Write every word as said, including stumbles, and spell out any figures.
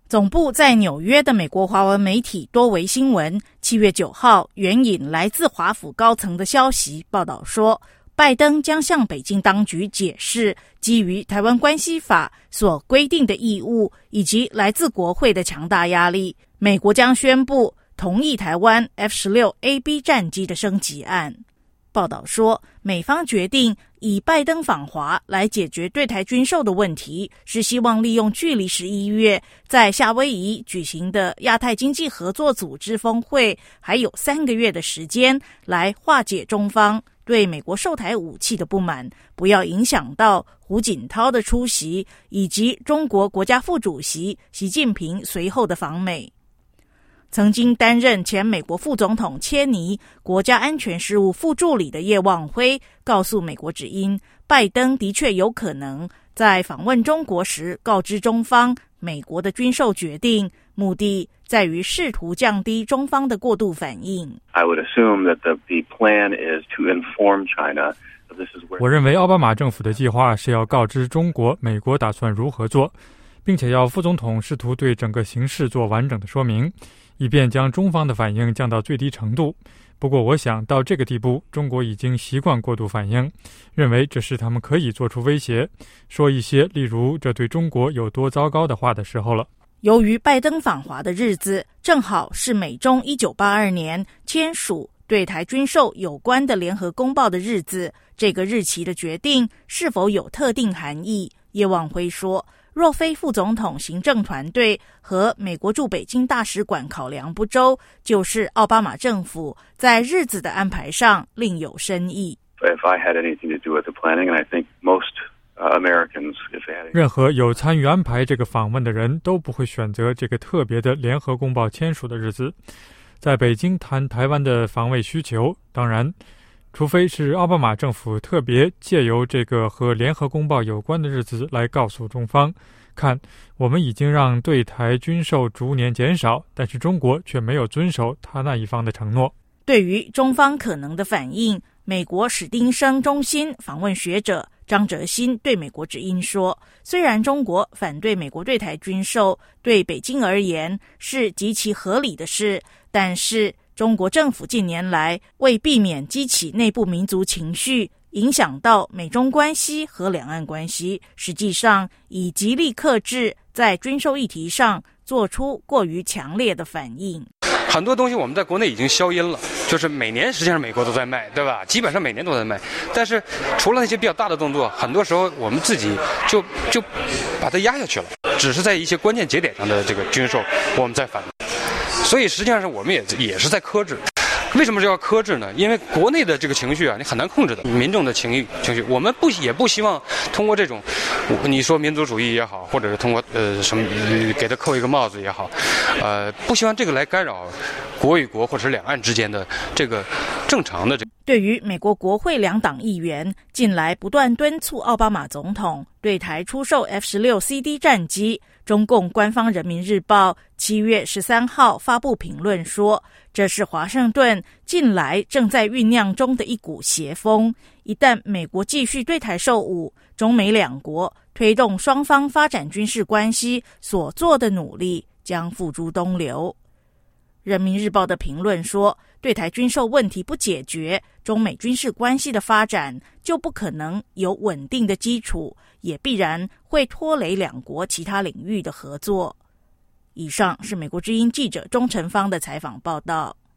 总部在纽约的美国华文媒体多维新闻七月九号援引来自华府高层的消息报道说，拜登将向北京当局解释基于台湾关系法所规定的义务以及来自国会的强大压力，美国将宣布同意台湾 F 十六 A B 战机的升级案。报道说，美方决定以拜登访华来解决对台军售的问题，是希望利用距离十一月在夏威夷举行的亚太经济合作组织峰会还有三个月的时间，来化解中方对美国售台武器的不满，不要影响到胡锦涛的出席以及中国国家副主席习近平随后的访美。曾经担任前美国副总统切尼国家安全事务副助理的叶望辉告诉美国之音，拜登的确有可能在访问中国时告知中方美国的军售决定，目的在于试图降低中方的过度反应。 I would assume that the, the plan is to inform China. 我认为奥巴马政府的计划是要告知中国美国打算如何做，并且要副总统试图对整个形势做完整的说明，以便将中方的反应降到最低程度。不过我想到这个地步，中国已经习惯过度反应，认为这是他们可以做出威胁，说一些例如这对中国有多糟糕的话的时候了。 由于拜登访华的日子正好是美中一九八二年签署对台军售有关的联合公报的日子，这个日期的决定是否有特定含义？叶望辉说，若非副总统行政团队和美国驻北京大使馆考量不周，就是奥巴马政府在日子的安排上另有深意。 If I had anything to do with the planning, and I think most uh, Americans, if they had... 任何有参与安排这个访问的人都不会选择这个特别的联合公报签署的日子，在北京谈台湾的防卫需求，当然除非是奥巴马政府特别借由这个和联合公报有关的日子来告诉中方，看，我们已经让对台军售逐年减少，但是中国却没有遵守他那一方的承诺。 对于中方可能的反应，美国史丁生中心访问学者张哲新对美国之音说，虽然中国反对美国对台军售对北京而言是极其合理的事，但是中国政府近年来为避免激起内部民族情绪，影响到美中关系和两岸关系，实际上以极力克制在军售议题上做出过于强烈的反应。 很多东西我们在国内已经消音了，就是每年实际上美国都在卖，对吧？基本上每年都在卖，但是除了那些比较大的动作，很多时候我们自己就就把它压下去了，只是在一些关键节点上的这个军售我们在反对，所以实际上是我们也也是在克制。为什么是要克制呢？因为国内的这个情绪啊，你很难控制的，民众的情绪情绪，我们不也不希望通过这种，你说民族主义也好，或者是通过呃什么给他扣一个帽子也好，呃，不希望这个来干扰国与国或者是两岸之间的这个正常的这个。 对于美国国会两党议员近来不断敦促奥巴马总统对台出售 F 十六 C D 战机，中共官方人民日报七月十三号发布评论说，这是华盛顿近来正在酝酿中的一股邪风，一旦美国继续对台售武，中美两国推动双方发展军事关系所做的努力将付诸东流。人民日报的评论说，对台军售问题不解决，中美军事关系的发展就不可能有稳定的基础，也必然会拖累两国其他领域的合作。以上是美国之音记者钟成芳的采访报道。